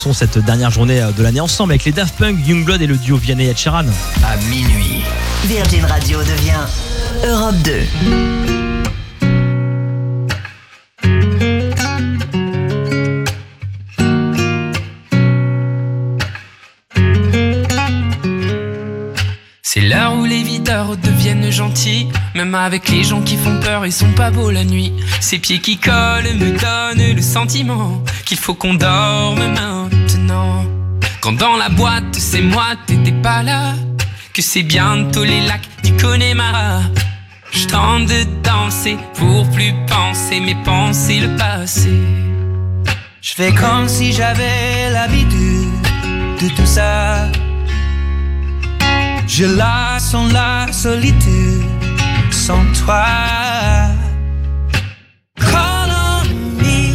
sont cette dernière journée de l'année ensemble avec les Daft Punk, Youngblood et le duo Vianney et Ed Sheeran. À minuit, Virgin Radio devient Europe 2. C'est l'heure où les videurs deviennent gentils. Même avec les gens qui font peur, ils sont pas beaux la nuit. Ces pieds qui collent me donnent le sentiment qu'il faut qu'on dorme maintenant. Quand dans la boîte, c'est moi, t'étais pas là. Que c'est bientôt les lacs du Connemara. Je tente de danser pour plus penser, mais penser le passé. Je fais comme si j'avais l'habitude de tout ça. Je la sens la solitude sans toi. Call on me,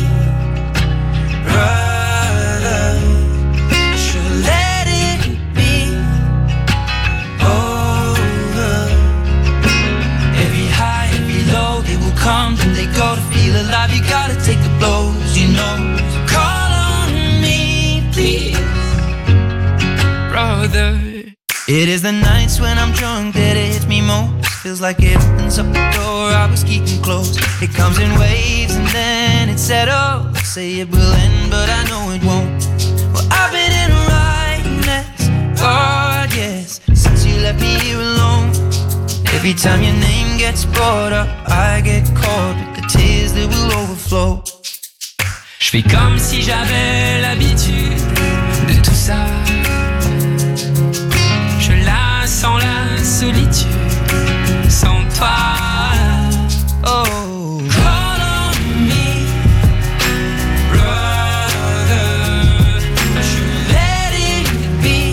brother. Should let it be over. Every high, every low, they will come and they go. To feel alive, you gotta take the blows, you know. So call on me, please, brother. It is the nights when I'm drunk that it hits me most. Feels like it opens up the door I was keeping closed. It comes in waves and then it settles. Say it will end but I know it won't. Well, I've been in a right mess, God yes, since you left me here alone. Every time your name gets brought up, I get caught with the tears that will overflow. Je fais comme si j'avais l'habitude de tout ça. Sans la solitude, sans toi. Oh, call on me, brother. I should let it be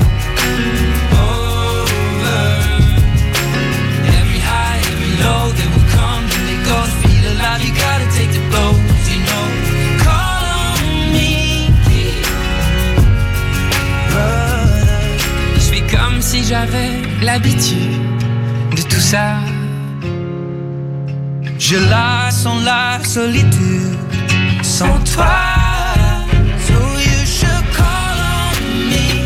over. Every high, every low, they will come and they go. To feel alive, you gotta take the blows, you know. Call on me, please, brother. Je fais comme si j'avais l'habitude de tout ça. Je la sens la solitude sans toi. So you should call on me,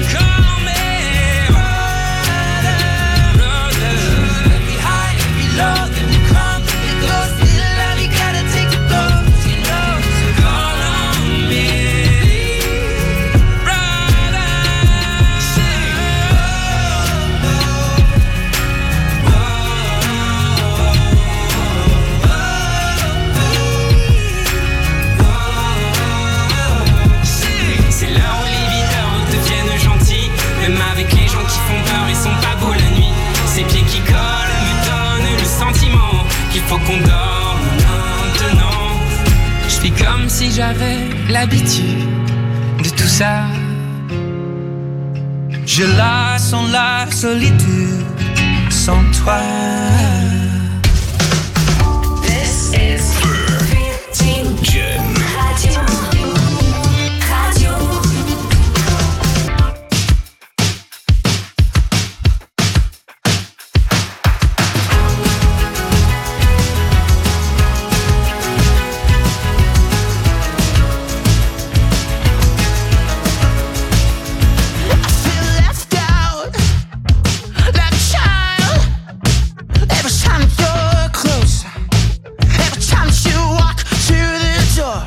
brother. Every high, every low, then we come, it goes. Feel alive, you gotta take the blows, you know. So call on me, brother. C'est là où les videurs deviennent gentils. Même avec les gens qui font peur, ils sont pas beaux la nuit. Ces pieds qui collent me donnent le sentiment qu'il faut qu'on dorme maintenant. Je fais comme si j'avais l'habitude de tout ça. Je la sens la solitude sans toi. This is Virgin Radio. Every time you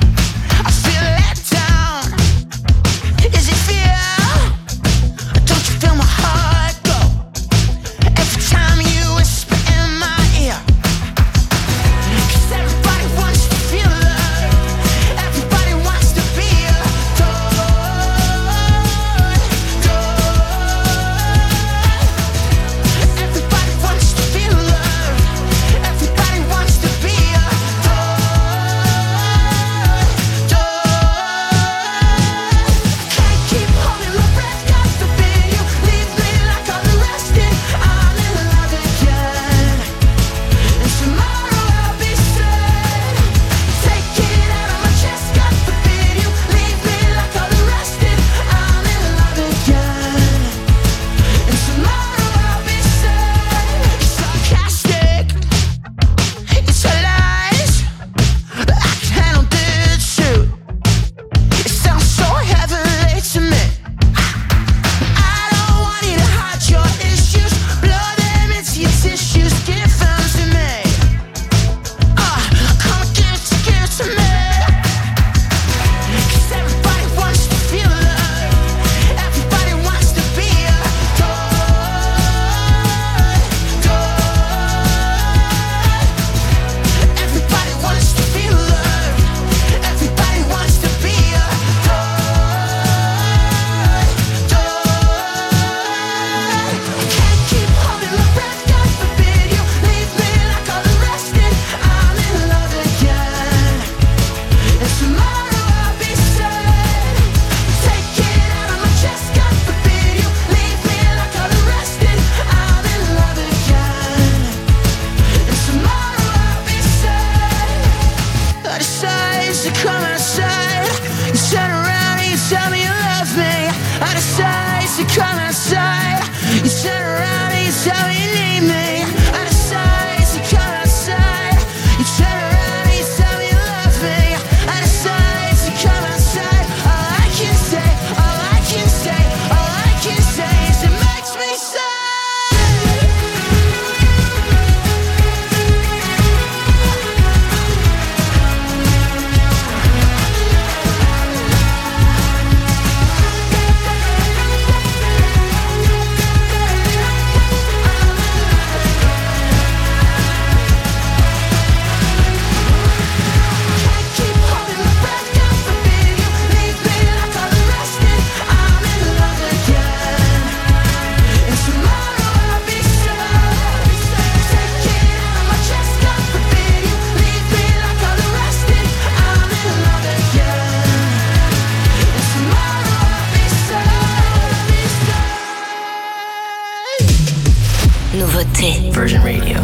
Nouveauté. Virgin Radio.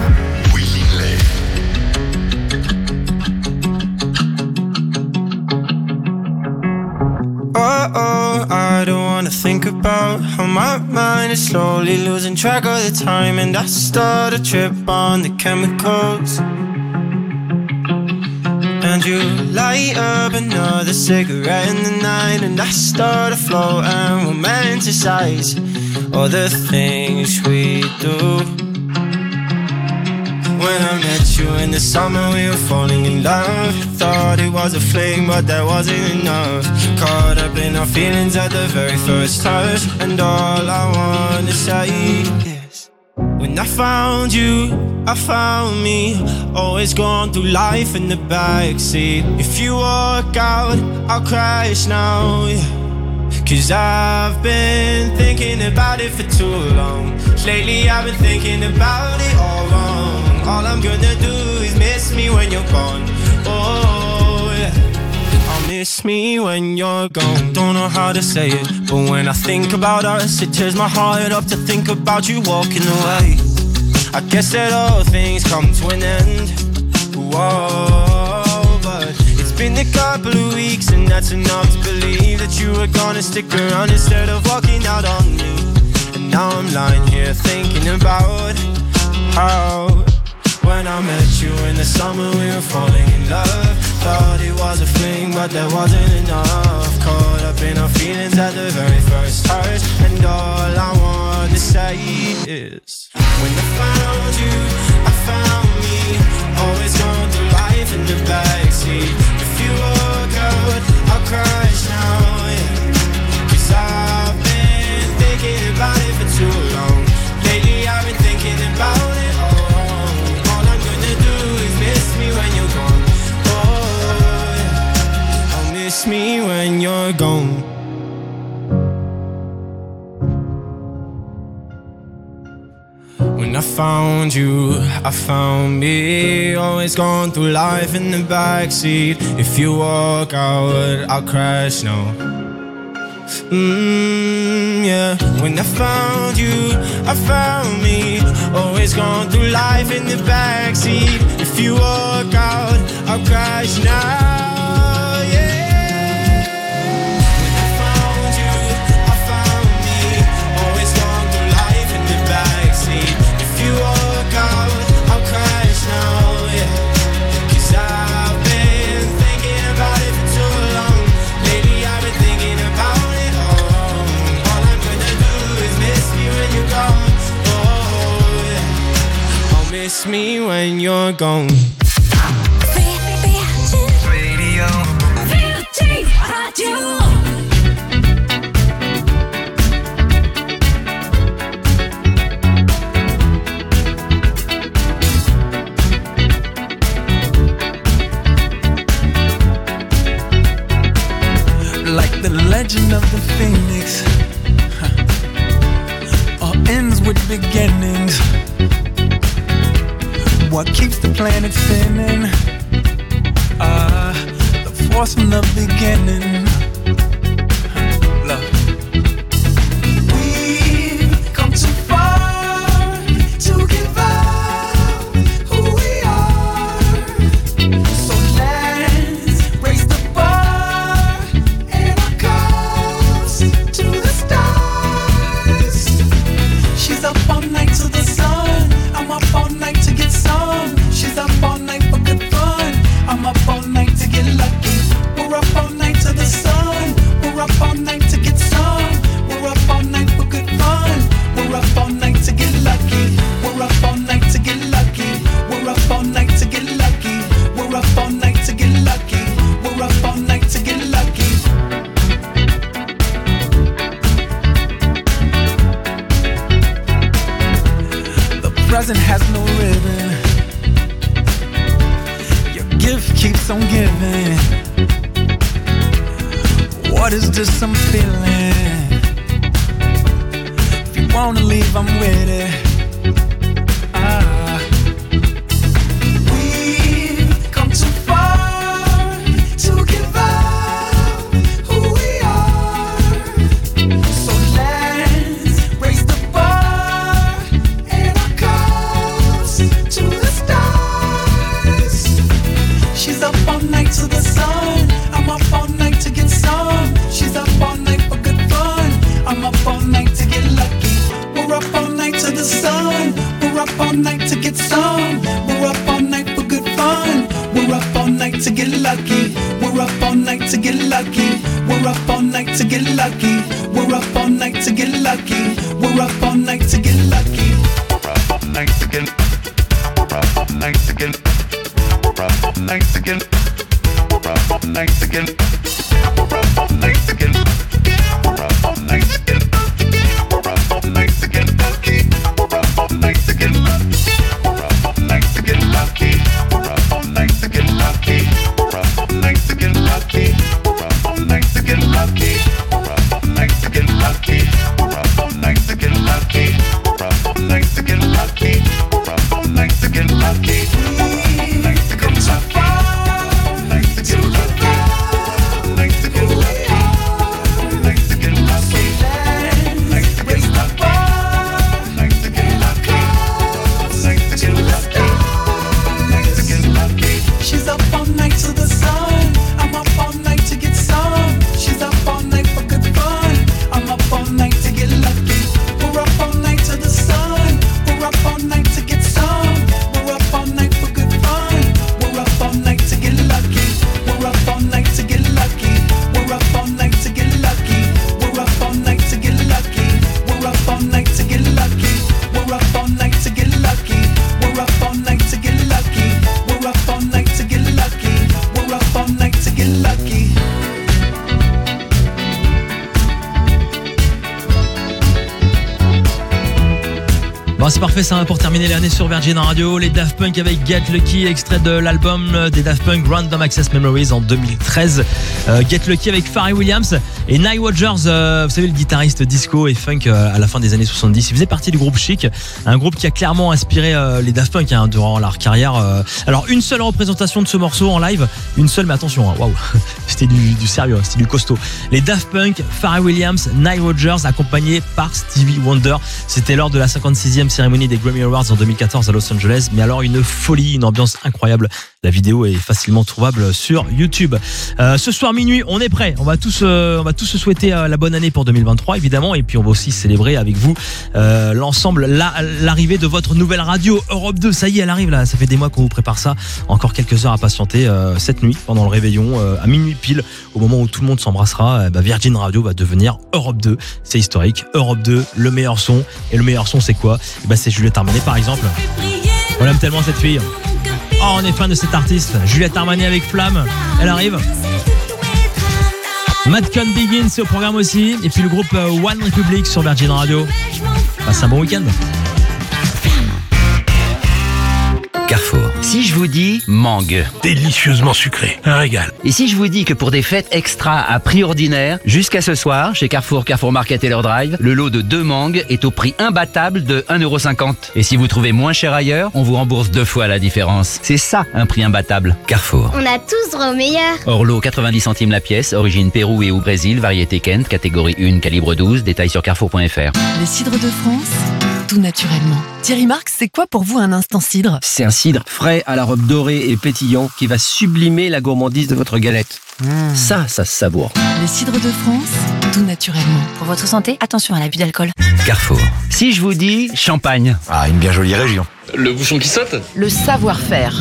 Oh, I don't wanna think about how my mind is slowly losing track of the time, and I start a trip on the chemicals. And you light up another cigarette in the night, and I start to flow and romanticize all the things we do. When I met you in the summer, we were falling in love. Thought it was a fling, but that wasn't enough. Caught up in our feelings at the very first touch, and all I wanna say is, when I found you, I found me. Always going through life in the backseat. If you walk out, I'll crash now, yeah. 'Cause I've been thinking about it for too long. Lately I've been thinking about it all wrong. All I'm gonna do is miss me when you're gone. Oh, yeah. I'll miss me when you're gone. Don't know how to say it, but when I think about us, it tears my heart up to think about you walking away. I guess that all things come to an end. Whoa, but it's been a couple of weeks, and that's enough to believe that you were gonna stick around instead of walking out on me. And now I'm lying here thinking about how when I met you in the summer we were falling in love. Thought it was a fling, but that wasn't enough. Caught up in our feelings at the very first touch, and all I want to say is, when I found you, I found me. Always going through life in the backseat. If you walk out, I'll crash now, yeah. 'Cause I've been thinking about it for too long. Lately I've been thinking about it all wrong. All I'm gonna do is miss me when you're gone. Oh, yeah. I'll miss me when you're gone. When I found you, I found me. Always going through life in the backseat. If you walk out, I'll crash now. Yeah. When I found you, I found me. Always going through life in the backseat. If you walk out, I'll crash now. Miss me when you're gone. Radio. Virgin Radio. Like the legend of the Phoenix, all ends with beginnings. What keeps the planet spinning? The force from the beginning. Love. We've come too far to give up who we are. So let's raise the bar and our cups to the stars. She's up all night to the sun. I'm up all night to get some. She's up all night for good fun. I'm up all night to get lucky. We're up all night to the sun. We're up all night to get some. We're up all night for good fun. We're up all night to get lucky. We're up all night to get lucky. We're up all night to get lucky. We're up all night to get lucky. We're up all night to get lucky. The present has no ribbon. Your gift keeps on giving. What is this I'm feeling? If you wanna leave, I'm with it. We've come too far to give up who we are. So let's raise the bar and our cups lucky. We're up all night to get lucky. We're up all night to get lucky. We're up all night to get lucky. We're up all night to get. We're up all night to get. We're up all night to get. We're up all night to get. We're up all night to get. We're up all night to get. We're up all night to get lucky. We're up all night to get. We're up all night to get lucky. We're up all night to get lucky. We're up all night to get lucky. We're up all night to get lucky. We're up all night to get lucky. We're up all night to get lucky. We're up all night to get lucky. We're up all night to get lucky. We've come so far to get back to who we are. So let's raise the bar and our cause to the stars. She's up all night to the sun. I'm up all night to get some. She's up all night for good fun. I'm up all night to get lucky. We're up all night to the sun. We're up all night to get some. We're up all night for good fun. We're up all night to get lucky. We're up all night to get lucky. We're up all night to get lucky. We're up all night to get lucky. We're up all night to get lucky. We're up all night to get lucky. We're up all night to get lucky. We're up all night to get lucky. We're up all night to get lucky. Bon, c'est parfait, ça va pour terminer l'année sur Virgin Radio. Les Daft Punk avec Get Lucky, extrait de l'album des Daft Punk Random Access Memories en 2013. Get Lucky avec Pharrell Williams et Nile Rodgers, vous savez, le guitariste disco et funk à la fin des années 70. Il faisait partie du groupe Chic, un groupe qui a clairement inspiré les Daft Punk durant leur carrière. Alors, une seule représentation de ce morceau en live, une seule, mais attention, waouh, c'était du sérieux, c'était du costaud. Les Daft Punk, Pharrell Williams, Nile Rodgers, accompagnés par Stevie Wonder. C'était lors de la 56e cérémonie des Grammy Awards en 2014 à Los Angeles. Mais alors, une folie, une ambiance incroyable. La vidéo est facilement trouvable sur YouTube. Ce soir minuit, on est prêt. On va tous se souhaiter la bonne année pour 2023, évidemment. Et puis, on va aussi célébrer avec vous l'ensemble, l'arrivée de votre nouvelle radio Europe 2. Ça y est, elle arrive là. Ça fait des mois qu'on vous prépare ça. Encore quelques heures à patienter. Cette nuit, pendant le réveillon, à minuit pile, au moment où tout le monde s'embrassera, Virgin Radio va devenir Europe 2. C'est historique. Europe 2, le meilleur son. Et le meilleur son, c'est quoi ? C'est Juliette Armanet, par exemple. On aime tellement cette fille. Oh, on est fan de cet artiste. Juliette Armanet avec Flamme. Elle arrive. Madcon Begins, c'est au programme aussi. Et puis le groupe One Republic sur Virgin Radio. Passez un bon week-end. Carrefour. Si je vous dis mangue, Délicieusement sucré, un régal. et si je vous dis que pour des fêtes extra à prix ordinaire, jusqu'à ce soir, chez Carrefour, Carrefour Market et leur drive, le lot de 2 mangues est au prix imbattable de 1,50€. Et si vous trouvez moins cher ailleurs, on vous rembourse 2 fois la différence. C'est ça, un prix imbattable. Carrefour. On a tous droit au meilleur. Hors lot, 90 centimes la pièce, origine Pérou et ou Brésil, variété Kent, catégorie 1, calibre 12, détails sur carrefour.fr. Les cidres de France, tout naturellement. Thierry Marx, c'est quoi pour vous un instant cidre ? C'est un cidre frais à la robe dorée et pétillant qui va sublimer la gourmandise de votre galette. Ça se savoure. Les cidres de France, tout naturellement. Pour votre santé, attention à l'abus d'alcool. Carrefour. Si je vous dis champagne. Ah, une bien jolie région. Le bouchon qui saute ? Le savoir-faire.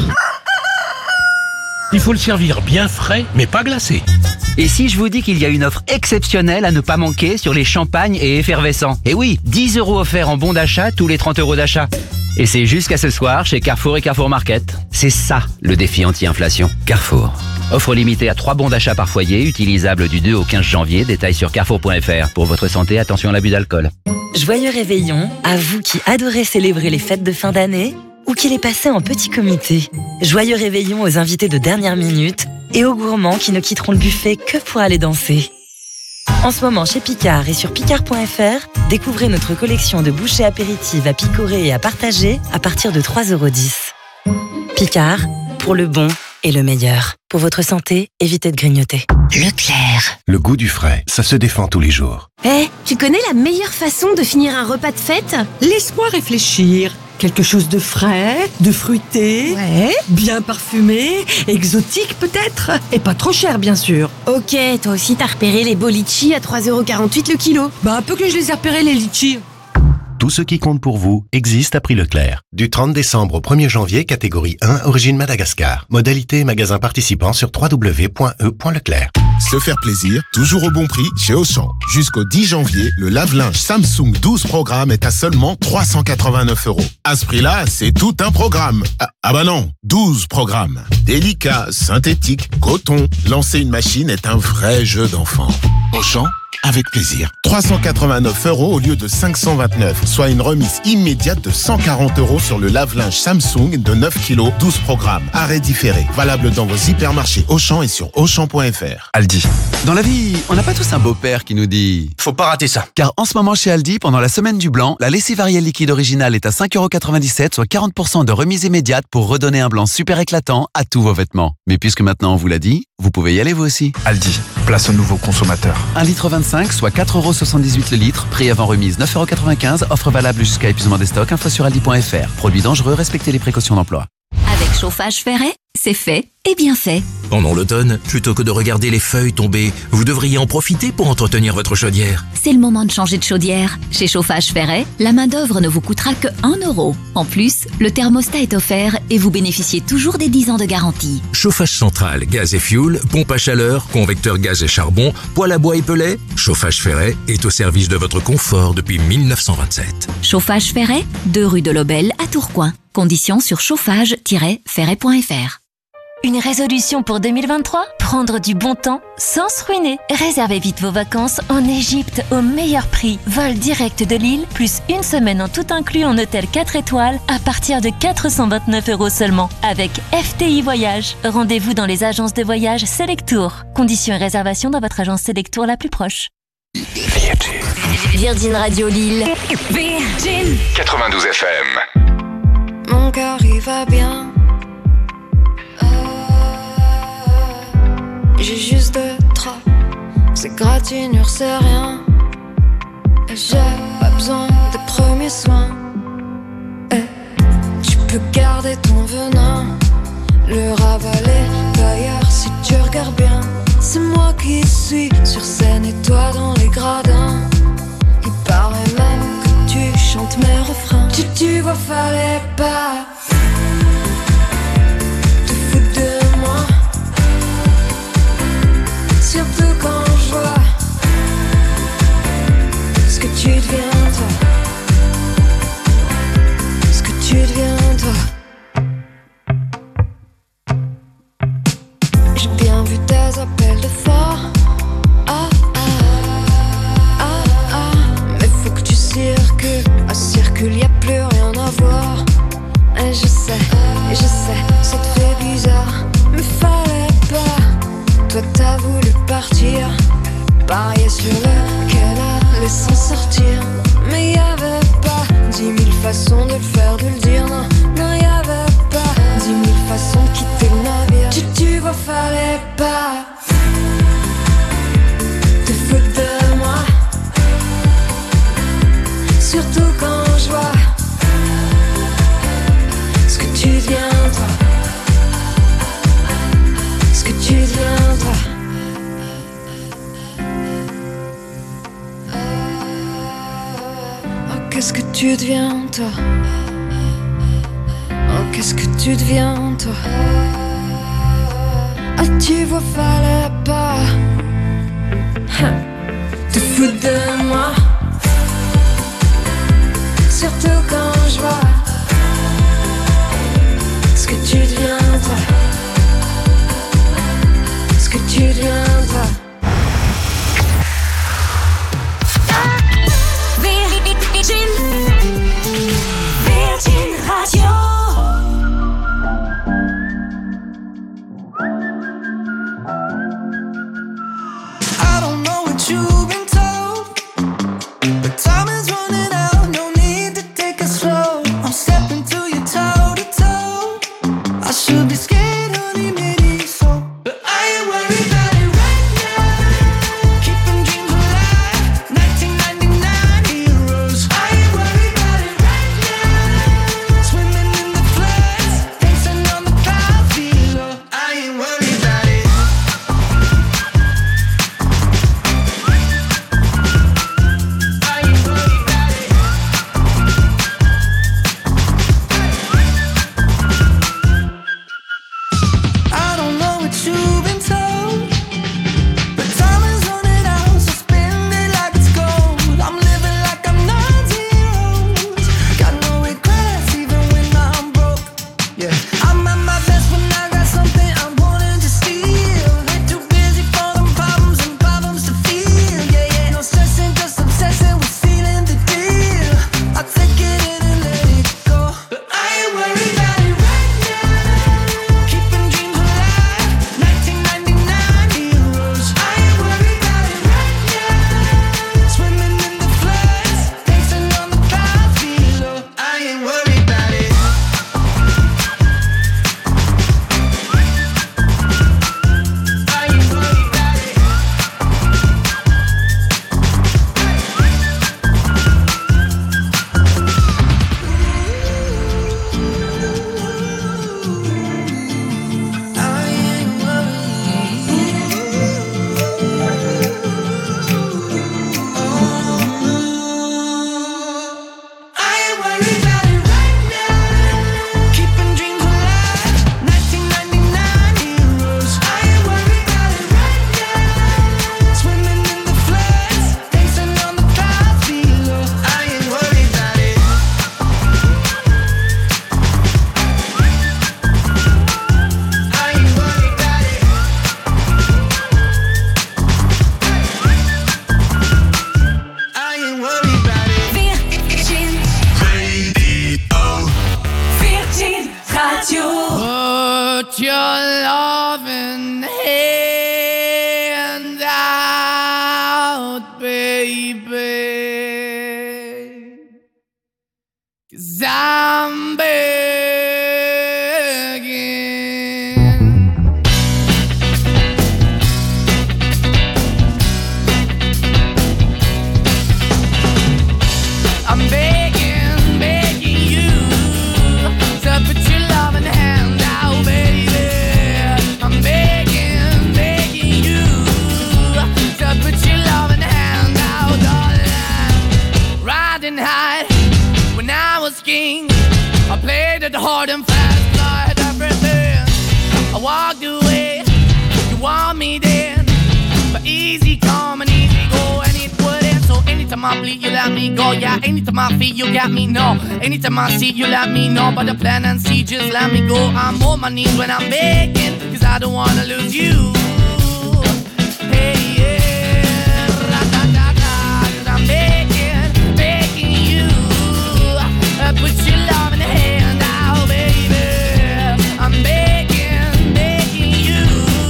Il faut le servir bien frais, mais pas glacé. Et si je vous dis qu'il y a une offre exceptionnelle à ne pas manquer sur les champagnes et effervescents ? Et oui, 10 € offerts en bon d'achat tous les 30 € d'achat. Et c'est jusqu'à ce soir chez Carrefour et Carrefour Market. C'est ça, le défi anti-inflation. Carrefour. Offre limitée à 3 bons d'achat par foyer, utilisable du 2 au 15 janvier. Détails sur carrefour.fr. Pour votre santé, attention à l'abus d'alcool. Joyeux réveillon à vous qui adorez célébrer les fêtes de fin d'année ou qui les passez en petit comité. Joyeux réveillon aux invités de dernière minute et aux gourmands qui ne quitteront le buffet que pour aller danser. En ce moment chez Picard et sur picard.fr, découvrez notre collection de bouchées apéritives à picorer et à partager à partir de 3,10 €. Picard, pour le bon et le meilleur. Pour votre santé, évitez de grignoter. Leclerc. Le goût du frais, ça se défend tous les jours. Tu connais la meilleure façon de finir un repas de fête ? Laisse-moi réfléchir. Quelque chose de frais, de fruité, bien parfumé, exotique peut-être, et pas trop cher bien sûr. Ok, toi aussi t'as repéré les beaux litchis à 3,48 € le kilo. Un peu que je les ai repérés les litchis. Tout ce qui compte pour vous existe à prix Leclerc. Du 30 décembre au 1er janvier, catégorie 1, origine Madagascar. Modalité et magasin participant sur www.e.leclerc. Se faire plaisir, toujours au bon prix chez Auchan. Jusqu'au 10 janvier, le lave-linge Samsung 12 programmes est à seulement 389 €. À ce prix-là, c'est tout un programme. Ah bah non, 12 programmes. Délicat, synthétique, coton. Lancer une machine est un vrai jeu d'enfant. Auchan, avec plaisir. 389 € au lieu de 529, soit une remise immédiate de 140 € sur le lave-linge Samsung de 9 kg, 12 programmes. Arrêt différé. Valable dans vos hypermarchés Auchan et sur Auchan.fr. Aldi. Dans la vie, on n'a pas tous un beau-père qui nous dit « Faut pas rater ça ». Car en ce moment chez Aldi, pendant la semaine du blanc, la lessive Ariel liquide originale est à 5,97 €, soit 40% de remise immédiate pour redonner un blanc super éclatant à tous vos vêtements. Mais puisque maintenant on vous l'a dit, vous pouvez y aller vous aussi. Aldi, place aux nouveaux consommateurs. 1,25 litre, soit 4,78 € le litre, prix avant remise 9,95 €, offre valable jusqu'à épuisement des stocks, info sur aldi.fr. Produit dangereux, respectez les précautions d'emploi. Avec Chauffage Ferret, c'est fait et bien fait. Pendant l'automne, plutôt que de regarder les feuilles tomber, vous devriez en profiter pour entretenir votre chaudière. C'est le moment de changer de chaudière. Chez Chauffage Ferret, la main-d'œuvre ne vous coûtera que 1 €. En plus, le thermostat est offert et vous bénéficiez toujours des 10 ans de garantie. Chauffage central, gaz et fioul, pompe à chaleur, convecteur gaz et charbon, poêle à bois et pellet, Chauffage Ferret est au service de votre confort depuis 1927. Chauffage Ferret, 2 rue de l'Aubel à Tourcoing. Conditions sur chauffage-ferret.fr. Une résolution pour 2023 ? Prendre du bon temps sans se ruiner. Réservez vite vos vacances en Égypte au meilleur prix. Vol direct de Lille, plus une semaine en tout inclus en hôtel 4 étoiles à partir de 429 € seulement. Avec FTI Voyage. Rendez-vous dans les agences de voyage Selectour. Conditions et réservations dans votre agence Selectour la plus proche. Virgin Radio Lille. Virgin 92 FM. Mon cœur il va bien. J'ai juste 2-3. C'est gratinure, c'est rien. Et j'ai pas besoin des premiers soins. Et tu peux garder ton venin, le ravaler d'ailleurs si tu regardes bien. C'est moi qui suis sur scène et toi dans les gradins. Il paraît même que tu chantes mes refrains. Tu vois, fallait pas te foutre de moi. Surtout quand je vois ce que tu deviens toi. Ce que tu deviens toi. J'ai bien vu tes appels de phare. Mais faut que tu circules. À circule, y'a plus rien à voir. Et je sais, ça te fait bizarre. Mais fallait pas. Toi t'as voulu partir, parier sur lequel allait s'en sortir. Mais y'avait pas 10 000 façons de le faire, de le dire. Non, non y'avait pas 10 000 façons de quitter le navire. Tu vois, fallait pas te foutre de moi. Surtout quand je vois ce que tu deviens toi. Ce que tu deviens toi. Oh, qu'est-ce que tu deviens toi. Oh, qu'est-ce que tu deviens toi. Ah, tu vois, fallait pas te foutre de moi. Surtout quand je vois ce que tu deviens toi. Ce que tu deviens toi. Virgin Radio. I don't know what you've been told, but time is running out. No need to take it slow. I'm stepping to you toe to toe. I should be scared, honey, maybe so, but I ain't worried about it right now. baby. 'Cause I'm begging. I'm begging, begging you to put your loving hand out, baby. I'm begging, begging you to put your loving hand out, darling. Riding high when I was king, I played it hard and fast, like everything. I walked away, you want me then, but easy come and easy go, and it wouldn't. So anytime I bleed, you let me go. Yeah, anytime I feel, you got me, no. Anytime I see, you let me know. But the plan and see, just let me go. I'm on my knees when I'm begging, 'cause I don't wanna lose you. Hey, yeah, ra-da-da-da, 'cause I'm begging, begging you. Put your love in the hand out, baby. I'm begging, begging you.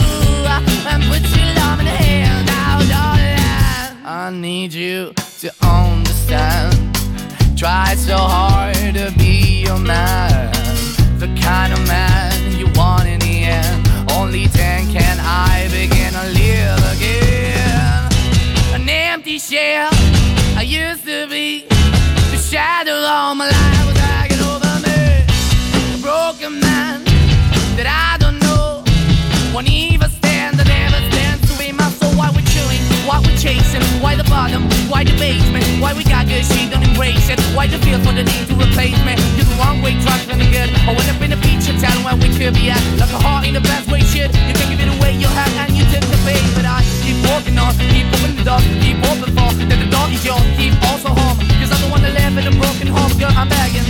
Put your love in the hand out, darling. I need you to understand. Try so hard to be your man, the kind of man you want in the end. Only then can I begin to live again. An empty shell I used to be, the shadow all my life was hanging over me. A broken man that I don't know, won't even stand, I never stand to be my soul. Why we're chilling, why we're chasing, why the bottom, why the basement, why we got good shit, don't embrace it. Why the feel for the need to replace me? You're the wrong way, trying to good. I went up in a feature town where we could be at, like a heart in the best way, shit. You can give it away, you have, and you took the bait. But I keep walking on, keep opening the door, keep open for that the door is yours, keep also home. 'Cause I don't wanna live in a broken home, girl, I'm begging.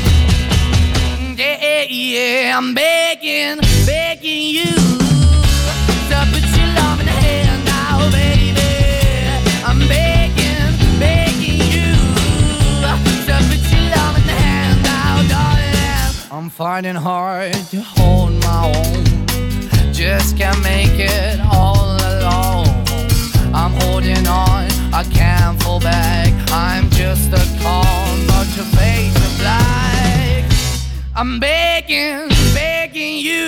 Yeah, yeah, I'm begging, begging you to put your love in the hand now, baby. I'm begging, begging you to put your love in the hand now, darling. I'm fighting hard to hold my own, just can't make it all alone. I'm holding on, I can't fall back. I'm just a calm, but your face is black. I'm begging, begging you,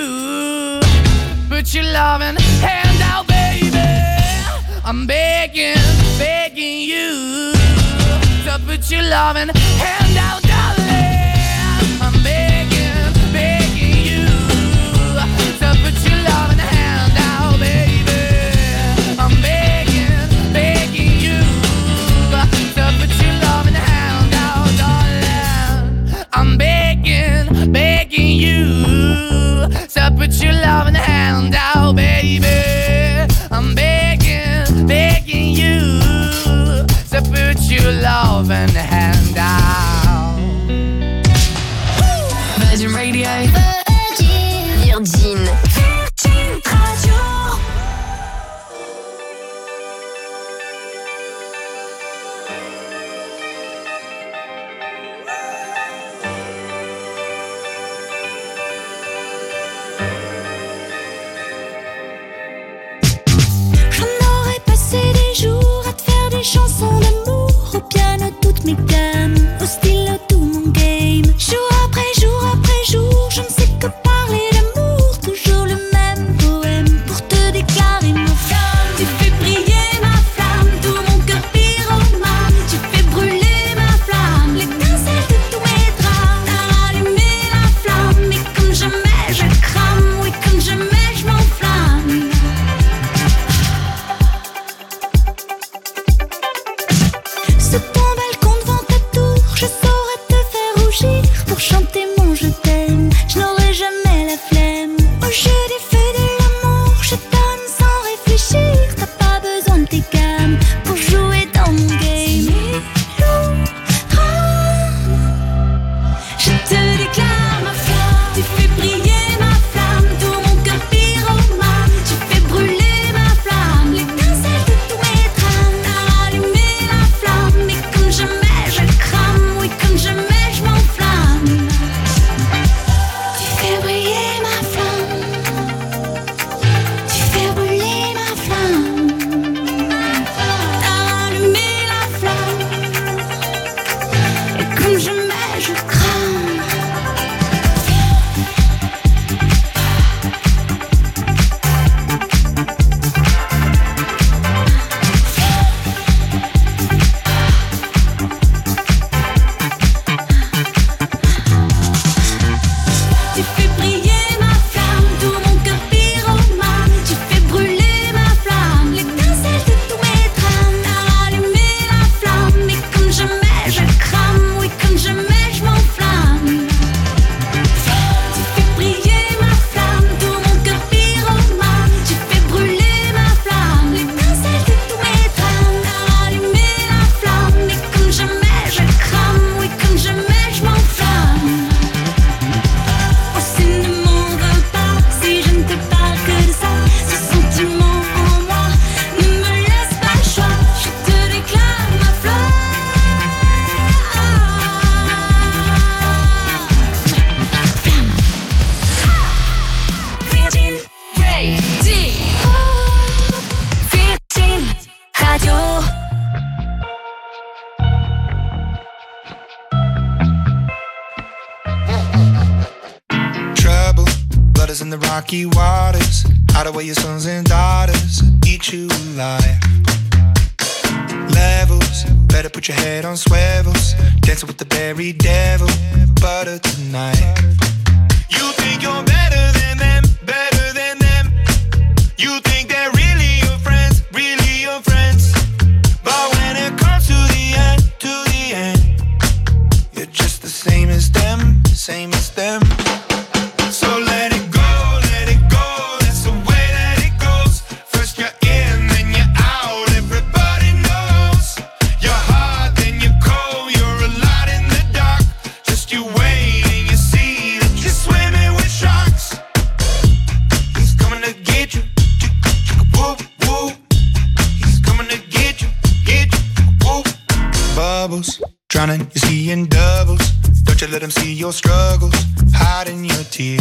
put your loving hand out, baby. I'm begging, begging you to put your loving hand out, darling. I'm begging, begging you to put your loving hand out, baby. I'm begging, begging you to put your loving hand out, darling. I'm begging, begging you to put your loving hand out, baby. I'm begging, begging you to put your loving hand out. Virgin Radio. Virgin. Virgin Radio. Chansons d'amour, au piano toutes mes gammes, au stylo tout mon game. Jour après jour, je ne sais que parler d'amour. Toujours le même poème pour te déclarer mon flamme. Tu fais briller ma flamme, tout mon cœur pyromane. Tu fais brûler ma flamme, l'étincelle de tous mes drames. T'as allumé la flamme, et comme jamais je crame. Oui, comme jamais je m'enflamme. Sur ton balcon devant ta tour, je saurais te faire rougir pour chanter mon je t'aime. Je n'aurai jamais la flemme. Au jeu des feux de l'amour, je donne sans réfléchir. T'as pas besoin de tes gammes pour jouer dans mon game. Je te déclare ma flamme. Tu fais briller ma flamme, tout mon cœur pyromane. Tu fais brûler ma flamme, l'étincelle de tous mes drames. T'as allumé la flamme, mais comme in the rocky waters. Hide away your sons and daughters, eat you alive. Levels, better put your head on swivels. Dancing with the berry devil, butter tonight. You think you're better than them, better than them. You think they're really your friends, really your friends. But when it comes to the end, you're just the same as them, same as them. So let it go, that's the way that it goes. First you're in, then you're out, everybody knows. You're hot, then you're cold, you're a lot in the dark. Just you wait and you see that you're swimming with sharks. He's coming to get you, whoop, whoop. He's coming to get you, whoop. Bubbles, drowning, you're seeing doubles. Don't you let them see your struggles, hiding your tears.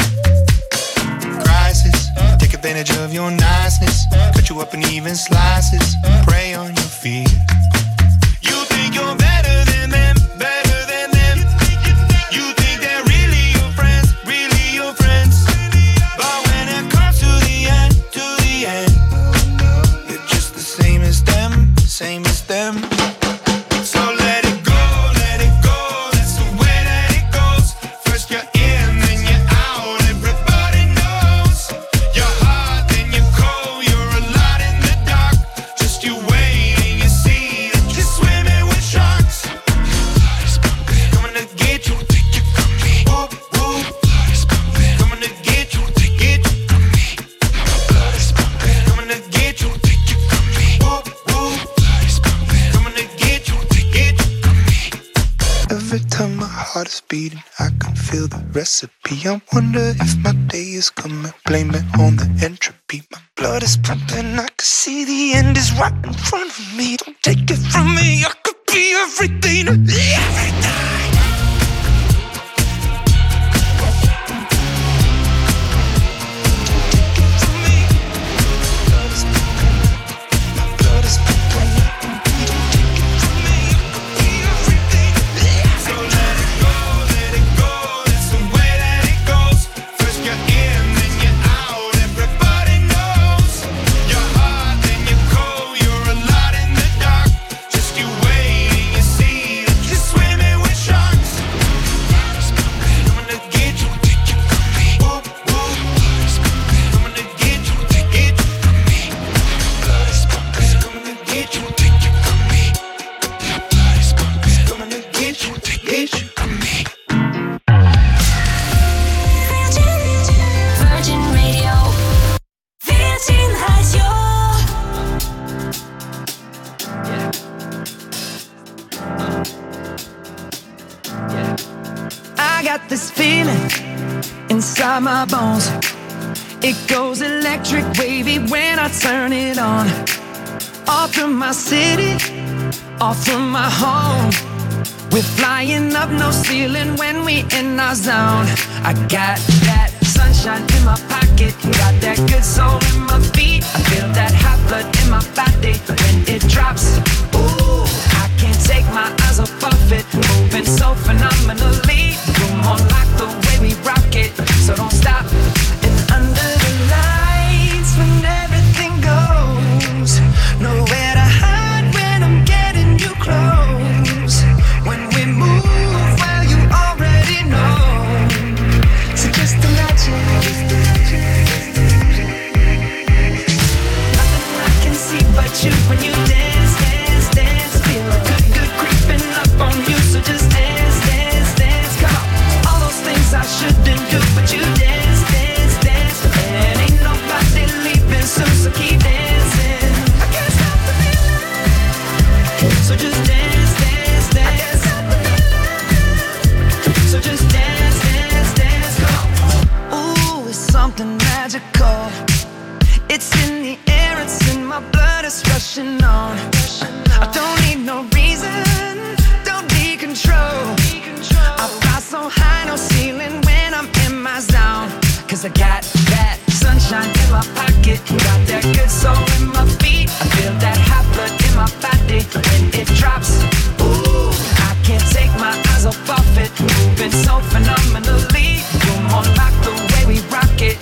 Crisis, take advantage of your niceness. Cut you up in even slices, prey on your fears. You think you're better than them, better than them. You think they're really your friends, really your friends. But when it comes to the end, you're just the same as them, same as them. So let it go, that's the way that it goes. First you're in, then you're out, everybody knows. You're hot, then you're cold, you're a lot in the dark. Just you wait and you see that you're swimming with sharks. Coming to get you, take it from me. Whoop, whoop. Coming to get you, take it from me. Coming to get you, take it from me. Whoop, whoop. Coming to get you, take it from me. Every time my heart is beating, I can feel the recipe. I wonder if my day is coming. Blame it on the entropy. My blood is pumping. I can see the end is right in front of me. Don't take it from me. I could be everything to everything. Virgin Radio. Virgin Radio. I got this feeling inside my bones. It goes electric wavy when I turn it on. All through my city, all through my home. We're flying up, no ceiling when we in our zone. I got that sunshine in my pocket, got that good soul in my feet. I feel that hot blood in my body when it drops. Ooh, I can't take my eyes off of it, moving so phenomenally. Room on lock the way we rock it, so don't stop. And under the lights when everything goes, nowhere to hide when I'm getting you close. When we move, well you already know. So just imagine. Nothing I can see but you when you dance, dance, dance. Feel good, good creeping up on you. So just dance, dance, dance. Come on. All those things I shouldn't do, but you dance, dance, dance. And ain't nobody leaving soon, so keep dancing. I can't stop the feeling. So just dance, dance, dance. So just dance, dance, dance. Come on. Ooh, it's something magical. It's in the air, it's in my blood, it's rushing on. I don't need no reason, don't need control. I fly so high, no ceiling when I'm in my zone. Cause I got that sunshine in my pocket, got that good soul in my feet. I feel that hot blood in my body when it drops. Ooh, I can't take my eyes off of it, moving so phenomenally. Room on lock the way we rock it,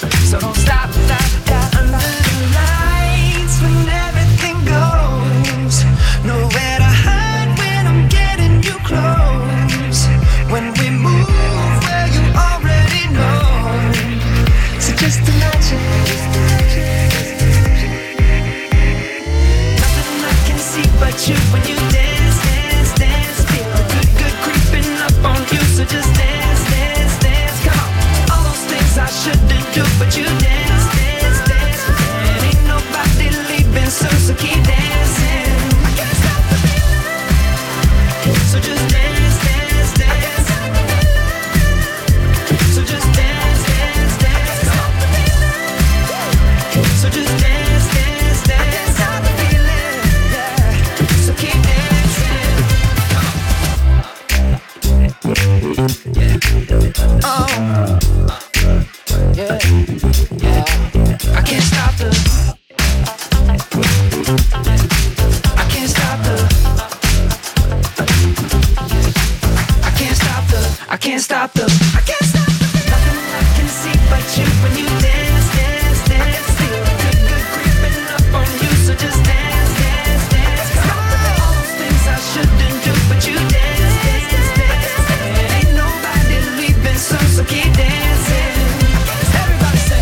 can't stop the nothing I can see but you when you dance, dance, dance. Feel good creeping up on you, so just dance, dance, dance. All those things I shouldn't do, but you dance, dance, dance. Ain't nobody leaving soon, so keep dancing. Everybody say.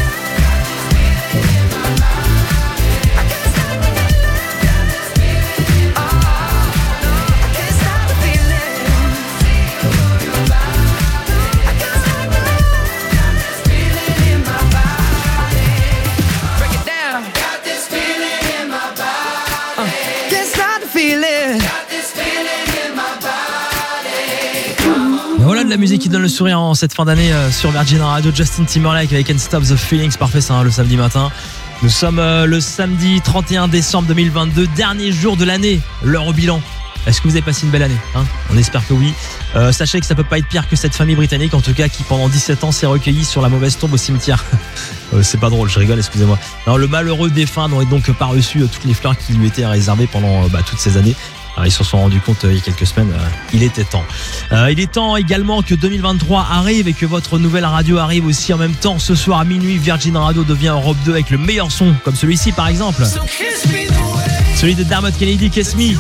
Voilà de la musique qui donne le sourire en cette fin d'année sur Virgin Radio. Justin Timberlake avec Can't Stop the Feelings. Parfait, ça, le samedi matin. Nous sommes le samedi 31 décembre 2022, dernier jour de l'année, l'heure au bilan. Est-ce que vous avez passé une belle année, hein? On espère que oui. Sachez que ça peut pas être pire que cette famille britannique, en tout cas, qui pendant 17 ans s'est recueillie sur la mauvaise tombe au cimetière. C'est pas drôle, je rigole, excusez-moi. Non, le malheureux défunt n'aurait donc pas reçu toutes les fleurs qui lui étaient réservées pendant toutes ces années. Alors, ils se sont rendus compte il y a quelques semaines, il était temps. Il est temps également que 2023 arrive et que votre nouvelle radio arrive aussi en même temps. Ce soir à minuit, Virgin Radio devient Europe 2 avec le meilleur son, comme celui-ci par exemple. Celui de Dermot Kennedy, Kiss Me.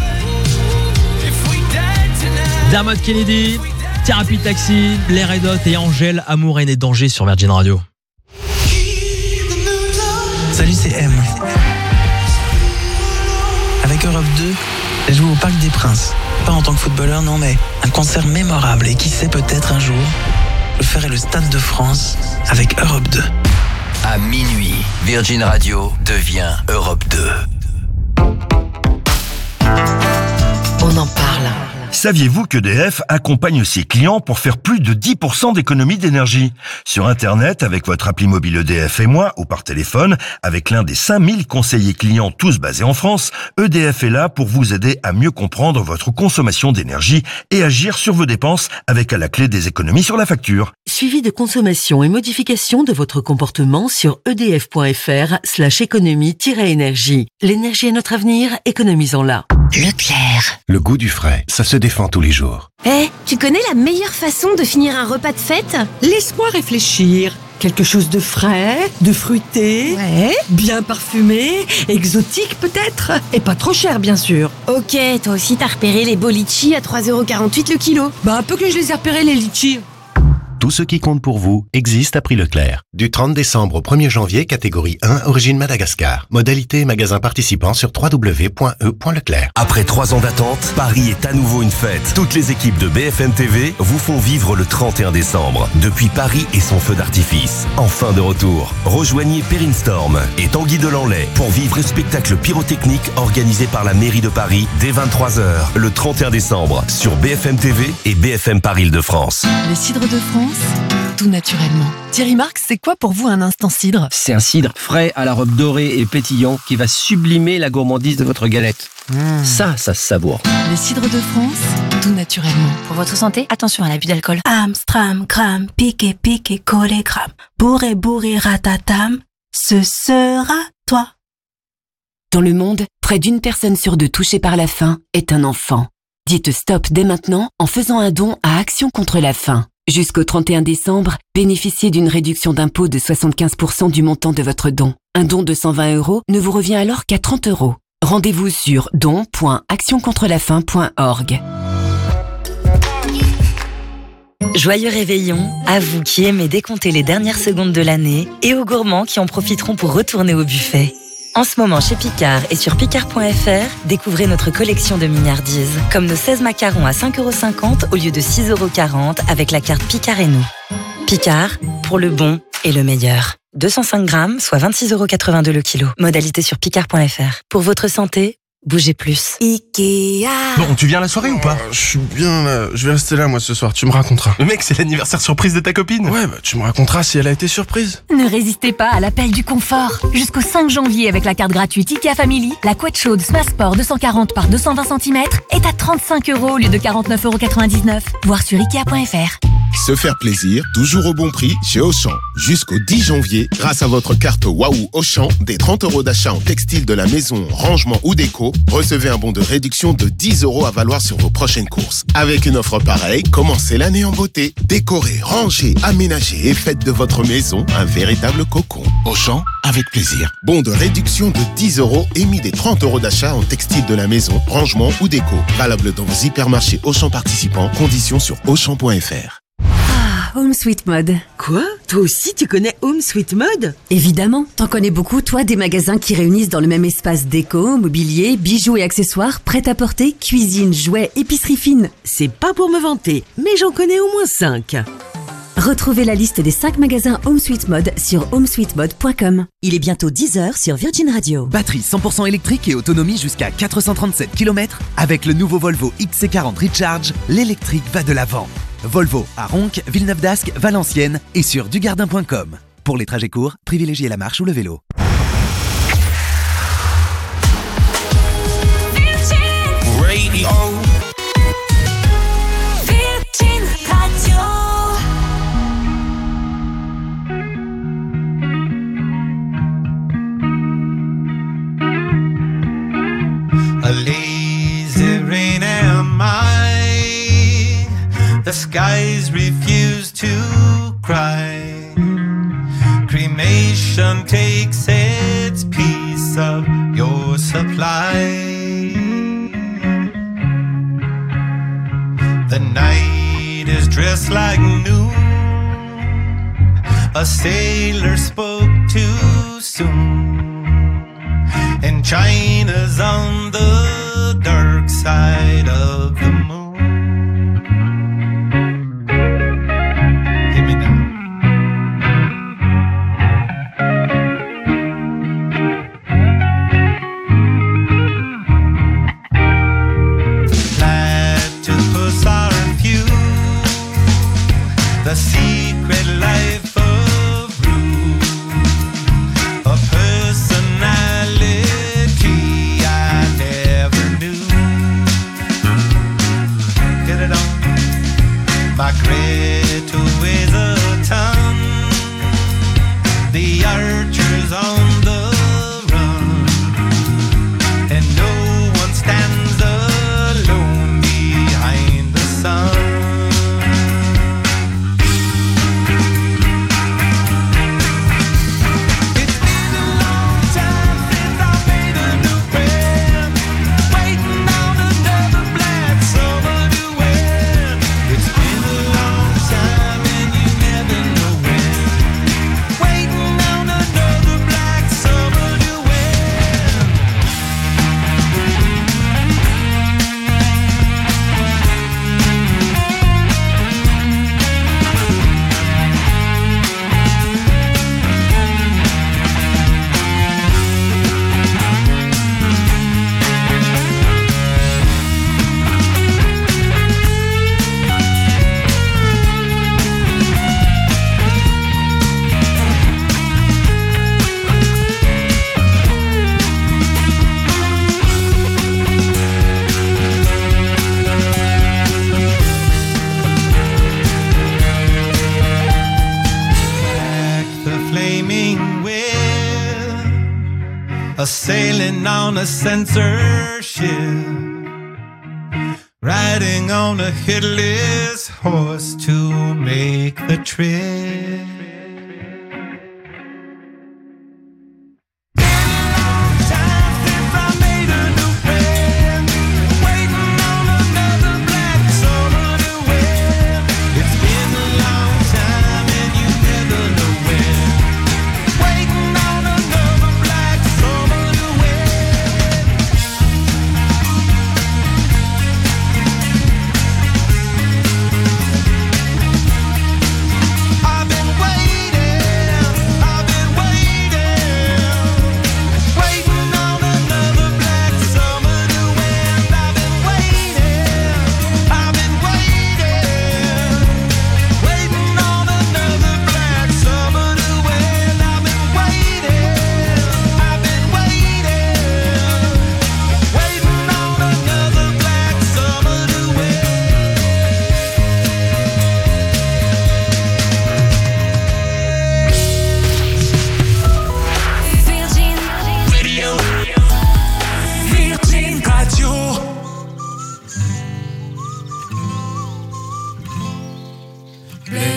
Dermot Kennedy, Thérapie Taxi, Les Red Hot et Angèle, Amour, haine et danger sur Virgin Radio. Salut, c'est M. Avec Europe 2, j'ai joué au Parc des Princes. Pas en tant que footballeur, non, mais un concert mémorable. Et qui sait, peut-être un jour, je ferai le Stade de France avec Europe 2. À minuit, Virgin Radio devient Europe 2. On en parle. Saviez-vous qu'EDF accompagne ses clients pour faire plus de 10% d'économie d'énergie? Sur Internet, avec votre appli mobile EDF et moi, ou par téléphone, avec l'un des 5000 conseillers clients tous basés en France, EDF est là pour vous aider à mieux comprendre votre consommation d'énergie et agir sur vos dépenses avec à la clé des économies sur la facture. Suivi de consommation et modification de votre comportement sur edf.fr/économie-énergie. L'énergie est notre avenir, économisons-la. Leclerc. Le goût du frais, ça se défend tous les jours. Tu connais la meilleure façon de finir un repas de fête? Laisse-moi réfléchir. Quelque chose de frais, de fruité, bien parfumé, exotique peut-être, et pas trop cher bien sûr. Ok, toi aussi t'as repéré les beaux litchis à 3,48€ le kilo. Un peu que je les ai repérés les litchis. Tout ce qui compte pour vous existe à prix Leclerc. Du 30 décembre au 1er janvier, catégorie 1, origine Madagascar. Modalité et magasin participants sur www.e.leclerc. Après 3 ans d'attente, Paris est à nouveau une fête. Toutes les équipes de BFM TV vous font vivre le 31 décembre. Depuis Paris et son feu d'artifice. Enfin de retour. Rejoignez Perrine Storm et Tanguy Delanlay pour vivre le spectacle pyrotechnique organisé par la mairie de Paris dès 23h le 31 décembre sur BFM TV et BFM Paris Île-de-France. Les cidres de France, tout naturellement. Thierry Marx, c'est quoi pour vous un instant cidre? C'est un cidre frais à la robe dorée et pétillant qui va sublimer la gourmandise de votre galette. Ça se savoure. Les cidres de France, tout naturellement. Pour votre santé, attention à l'abus d'alcool. Amstram, cram, piqué, piqué, collé, cram. Bourré, bourré, ratatam. Ce sera toi. Dans le monde, près d'une personne sur 2 touchée par la faim est un enfant. Dites stop dès maintenant en faisant un don à Action contre la faim. Jusqu'au 31 décembre, bénéficiez d'une réduction d'impôt de 75% du montant de votre don. Un don de 120 € ne vous revient alors qu'à 30 €. Rendez-vous sur don.actioncontrelafaim.org. Joyeux réveillon à vous qui aimez décompter les dernières secondes de l'année et aux gourmands qui en profiteront pour retourner au buffet. En ce moment chez Picard et sur Picard.fr, découvrez notre collection de mignardises, comme nos 16 macarons à 5,50 € au lieu de 6,40 € avec la carte Picard et nous. Picard, pour le bon et le meilleur. 205 grammes, soit 26,82 € le kilo. Modalité sur Picard.fr. Pour votre santé, bougez plus. Ikea. Bon, tu viens à la soirée ou pas? Je suis bien là, je vais rester là moi ce soir, tu me raconteras. Mais mec, c'est l'anniversaire surprise de ta copine. Ouais, tu me raconteras si elle a été surprise. Ne résistez pas à l'appel du confort. Jusqu'au 5 janvier avec la carte gratuite IKEA Family, la couette chaude Smasport 240 par 220 cm est à 35 € au lieu de 49,99 €. Voir sur Ikea.fr. Se faire plaisir, toujours au bon prix chez Auchan. Jusqu'au 10 janvier, grâce à votre carte Waouh Auchan, des 30 € d'achat en textile de la maison, rangement ou déco, recevez un bon de réduction de 10 € à valoir sur vos prochaines courses. Avec une offre pareille, commencez l'année en beauté. Décorez, rangez, aménagez et faites de votre maison un véritable cocon. Auchan, avec plaisir. Bon de réduction de 10 € émis des 30 € d'achat en textile de la maison, rangement ou déco. Valable dans vos hypermarchés Auchan participants. Conditions sur Auchan.fr. Home Sweet Mode. Quoi? Toi aussi tu connais Home Sweet Mode? Évidemment, t'en connais beaucoup, toi, des magasins qui réunissent dans le même espace déco, mobilier, bijoux et accessoires, prêt-à-porter, cuisine, jouets, épicerie fine. C'est pas pour me vanter, mais j'en connais au moins 5. Retrouvez la liste des 5 magasins Home Sweet Mode sur homesweetmode.com. Il est bientôt 10h sur Virgin Radio. Batterie 100% électrique et autonomie jusqu'à 437 km. Avec le nouveau Volvo XC40 Recharge, l'électrique va de l'avant. Volvo à Ronques, Villeneuve d'Ascq, Valenciennes et sur dugardin.com. Pour les trajets courts, privilégiez la marche ou le vélo. Radio. Virgin Radio. A lazy rain am I. The skies refuse to cry. Cremation takes its piece of your supply. The night is dressed like noon. A sailor spoke too soon. And China's on the dark side of the moon. The secret life of Rue, a personality I never knew. Get it on. My Greta weighs a ton. The archer's on the run, and no one stands alone behind the sun. A sailing on a censorship, riding on a headless horse to make the trip. I've been waiting.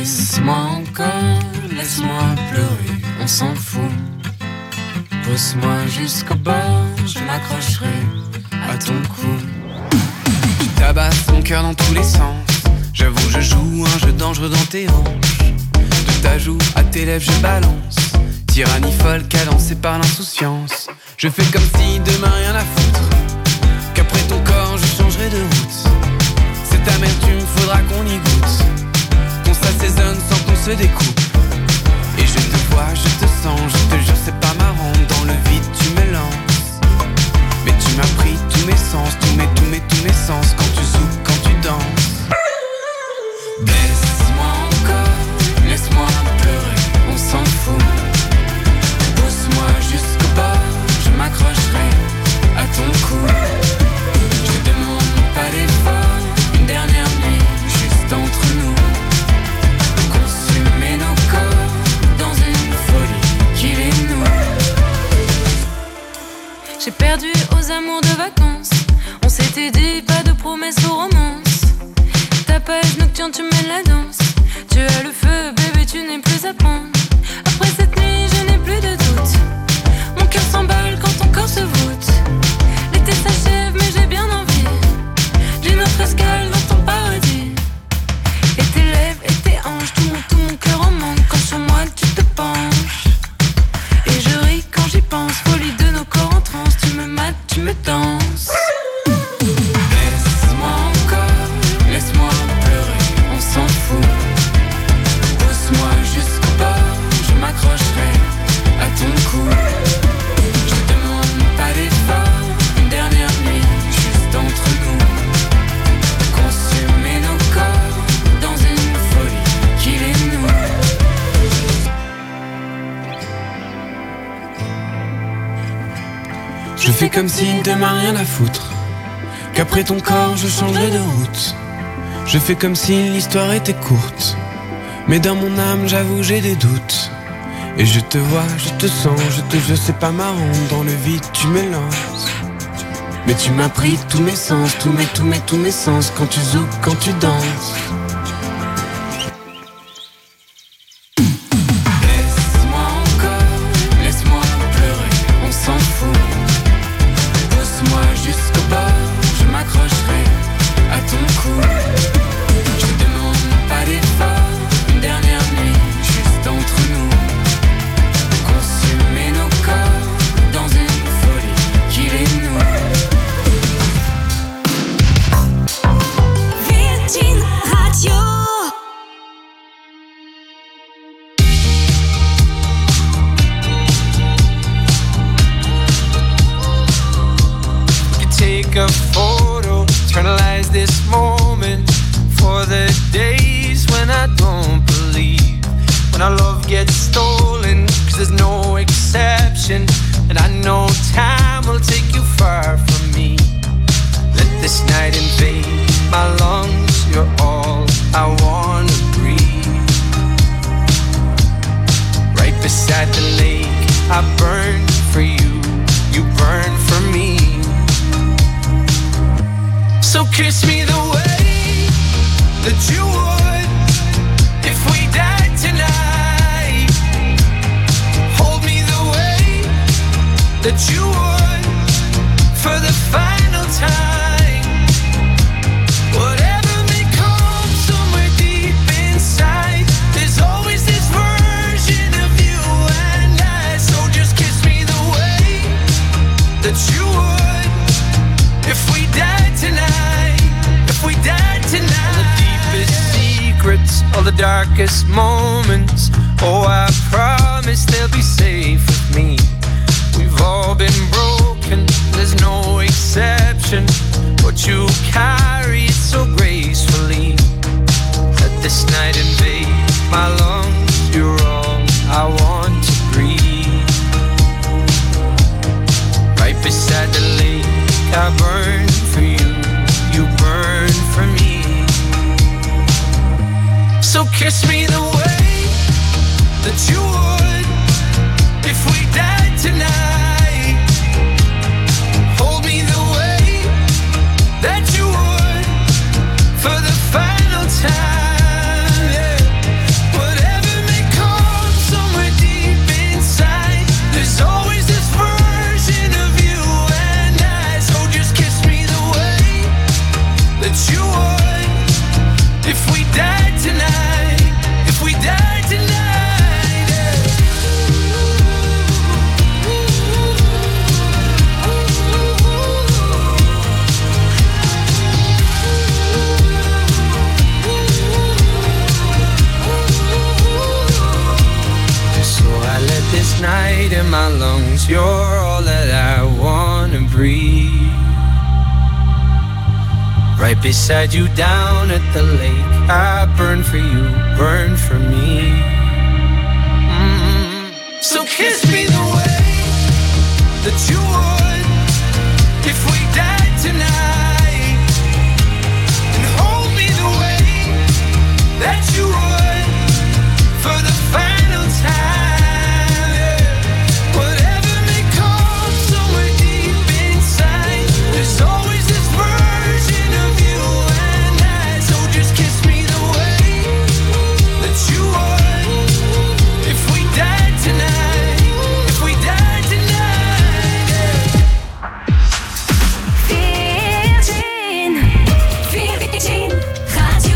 Laisse-moi encore, laisse-moi pleurer, on s'en fout. Pousse-moi jusqu'au bord, je m'accrocherai à ton cou. Tu tabasses mon cœur dans tous les sens. J'avoue, je joue un jeu dangereux dans tes hanches. De ta joue à tes lèvres, je balance. Tyrannie folle cadencée par l'insouciance. Je fais comme si demain rien à foutre, qu'après ton corps je changerai de route. Cette amertume, faudra qu'on y goûte, qu'on s'assaisonne sans qu'on se découpe. Et je te vois, je te sens, je te jure c'est pas marrant. Dans le vide tu me lances, mais tu m'as pris tous mes sens, tous mes sens. Quand tu souffles, quand tu danses. Laisse-moi encore, laisse-moi pleurer, on s'en fout. Pousse-moi jusqu'au bord, je m'accrocherai à ton cou. Je demande pas d'effort, une dernière nuit juste entre nous. Consumer nos corps dans une folie qui les noue. J'ai perdu aux amours de vacances. On s'était dit pas de promesses aux romances. Tapage nocturne, tu mènes la danse. Tu as le feu, bébé, tu n'es plus à prendre. Après cette nuit, je n'ai plus de doute. Mon cœur s'emballe quand ton corps se voûte. L'été s'achève, mais j'ai bien envie d'une autre escale dans ton paradis. Et tes lèvres et tes hanches, tout mon cœur en manque. Quand sur moi tu te penches et je ris quand j'y pense. Folie de nos corps en transe. Tu me mates, tu me danses. Laisse-moi encore, laisse-moi pleurer, on s'en fout. Pousse-moi jusqu'au bord, je m'accrocherai à ton cou. Je demande pas d'effort, une dernière nuit juste entre nous. Consumer nos corps dans une folie qui les noue. Je fais comme si demain rien à foutre, qu'après ton corps je changerai de route. Je fais comme si l'histoire était courte, mais dans mon âme j'avoue j'ai des doutes. Et je te vois, je te sens, je sais pas marrant. Dans le vide tu m'élances, mais tu m'as pris tous mes sens, tous mes sens. Quand tu zoukes, quand tu danses. Laisse-moi encore, laisse-moi pleurer, on s'en fout. Pousse-moi jusqu'au bord, je m'accrocherai à ton cou. Je demande pas d'effort, une dernière nuit juste entre nous. Consumer nos corps dans une folie qui les noue. Virgin Radio. You take a photo, eternalize this moment for the days when I don't believe, when our love gets stolen, 'cause there's no exception, and I know time will take you far from me. Let this night invade my lungs, you're all I wanna breathe. Right beside the lake, I burn for you, you burn for me. So kiss me the way that you would if we died tonight. Hold me the way that you would for the final time. Whatever may come somewhere deep inside, there's always this version of you and I. So just kiss me the way that you would if we died tonight. If we died tonight. All the deepest secrets, all the darkest moments, oh I promise they'll be safe with me. We've all been broken, there's no exception, but you carry it so gracefully. Let this night invade my lungs, you're all I want to breathe. Right beside the lake, I burn for you, you burn for me. So kiss me the way that you would if we died tonight. Hold me the way that you would for the final time, yeah. 'cause you're all that I wanna breathe. Right beside you down at the lake, I burn for you, burn for me. So kiss me the way that you would if we died tonight, and hold me the way that you would for the final time. Whatever may come somewhere deep inside, there's always this version of you and I. So just kiss me the way that you would if we died tonight, if we died tonight. Virgin Radio.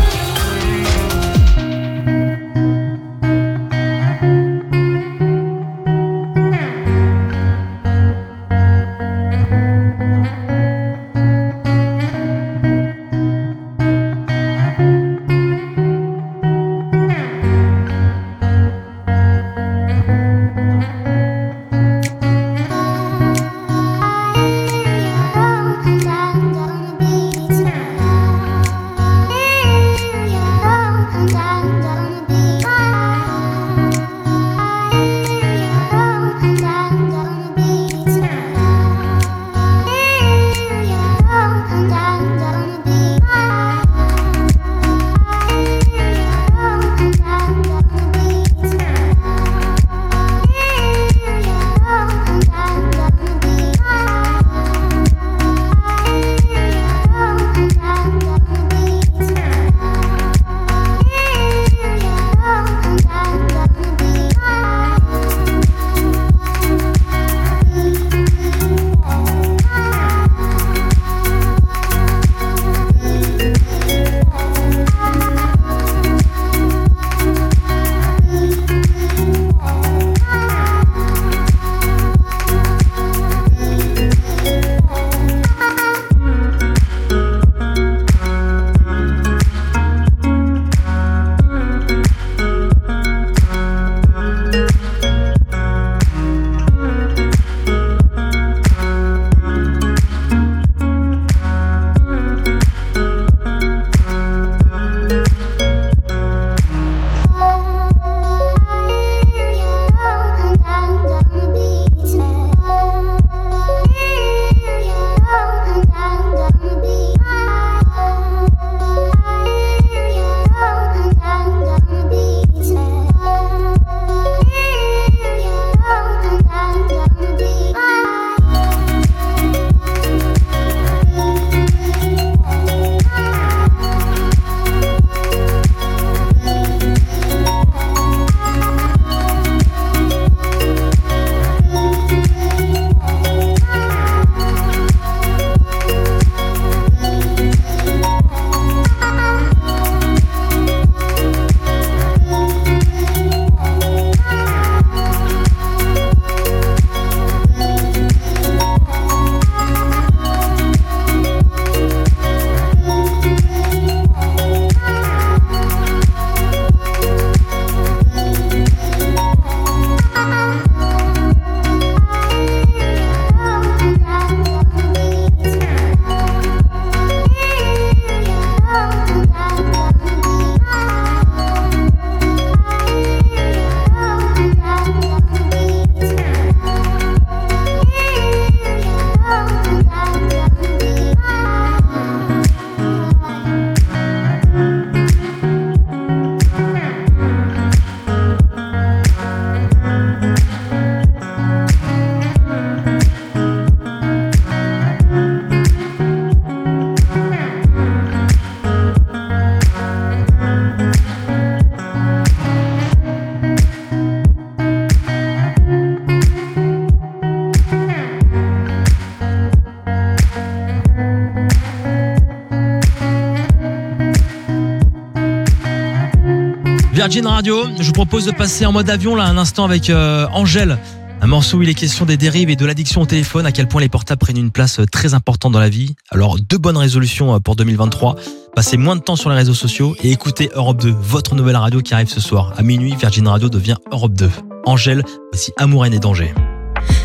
Virgin Radio, je vous propose de passer en mode avion là un instant avec Angèle. Un morceau où il est question des dérives et de l'addiction au téléphone, à quel point les portables prennent une place très importante dans la vie. Alors, 2 bonnes résolutions pour 2023. Passez moins de temps sur les réseaux sociaux et écoutez Europe 2, votre nouvelle radio qui arrive ce soir. À minuit, Virgin Radio devient Europe 2. Angèle, voici Amour, haine et danger.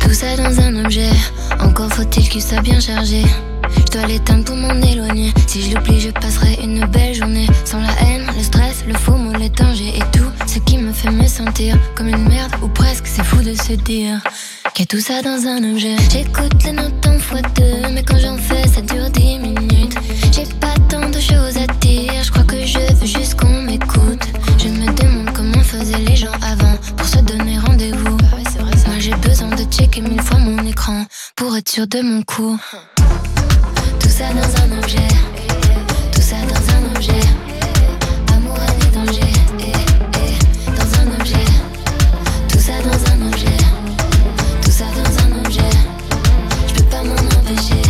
Tout ça dans un objet, encore faut-il qu'il soit bien chargé. Je dois l'éteindre pour m'en éloigner. Si je l'oublie, je passerai une belle journée. Sans la haine, le stress, le faux mot, les dangers et tout ce qui me fait me sentir comme une merde ou presque. C'est fou de se dire qu'il y a tout ça dans un objet. J'écoute les notes en x2, mais quand j'en fais, ça dure 10 minutes. J'ai pas tant de choses à dire, je crois que je veux juste qu'on m'écoute. Je me demande comment faisaient les gens avant pour se donner rendez-vous. Moi j'ai besoin de checker 1000 fois mon écran pour être sûr de mon coup. Tout ça dans un objet, tout ça dans un objet. Amour, haine et danger, dans un objet. Tout ça dans un objet, tout ça dans un objet. Je peux pas m'en empêcher,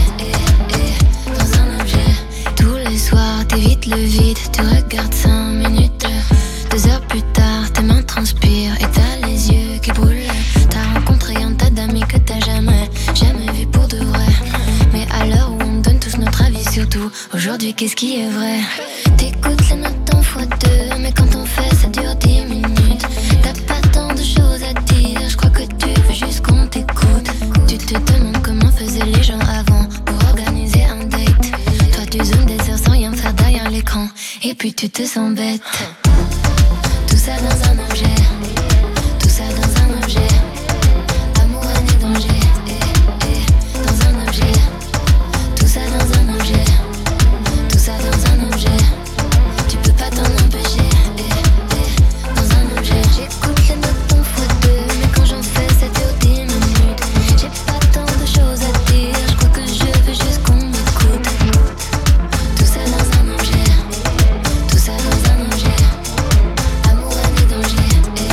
dans un objet. Tous les soirs, t'évites le vide, tu regardes 5 minutes. 2 heures plus tard, tes mains transpirent et t'as les yeux qui brûlent. T'as rencontré un tas d'amis que t'as jamais vu pour de vrai. Mais à l'heure où on donne tous notre avis sur tout, aujourd'hui qu'est-ce qui est vrai? T'écoutes les notes en x2, mais quand on fait ça dure 10 minutes. T'as pas tant de choses à dire, je crois que tu veux juste qu'on t'écoute. Tu te demandes comment faisaient les gens avant pour organiser un date. Toi tu zoomes des heures sans rien faire derrière l'écran, et puis tu te sens bête. Tout ça dans un objet, tout ça dans un objet. Amour, haine et danger, dans un objet. Tout ça dans un objet, tout ça dans un objet. Tu peux pas t'en empêcher, dans un objet. J'écoute les notes en x2, mais quand j'en fais ça dure 10 minutes. J'ai pas tant de choses à dire, je crois que je veux juste qu'on m'écoute. Tout ça dans un objet, tout ça dans un objet. Amour, haine et danger,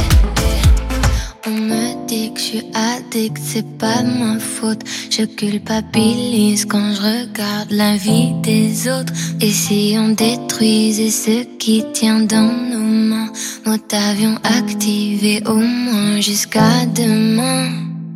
On me dit que je suis addict, c'est pas de ma faute. Je culpabilise quand je regarde la vie des autres. Et si on détruisait ce qui tient dans nos mains, mode avion activé au moins jusqu'à demain.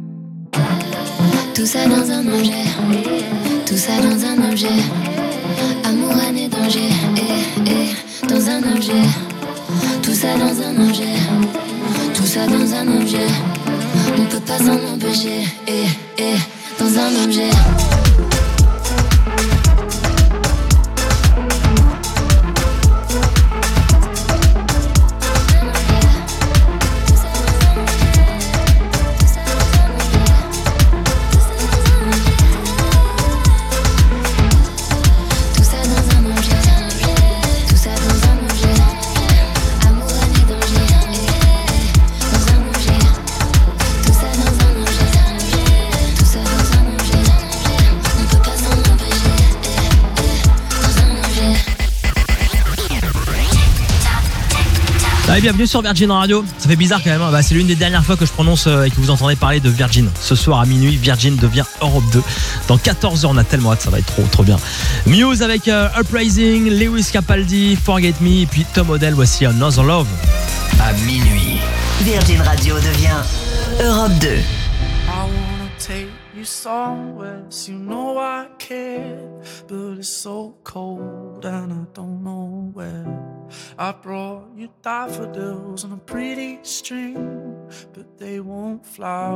Tout ça dans un objet, tout ça dans un objet. Amour, haine et danger, dans un objet. Tout ça dans un objet, tout ça dans un objet. On peut pas s'en empêcher, dans un objet. Allez, bienvenue sur Virgin Radio. Ça fait bizarre quand même, hein. C'est l'une des dernières fois que je prononce et que vous entendez parler de Virgin. Ce soir à minuit, Virgin devient Europe 2. Dans 14 heures, on a tellement hâte, ça va être trop bien. Muse avec Uprising, Lewis Capaldi, Forget Me, et puis Tom Odell, voici Another Love. À minuit, Virgin Radio devient Europe 2. I wanna take you somewhere, so you know I care, but it's so cold and I don't know where. I brought you daffodils on a pretty string, but they won't flower.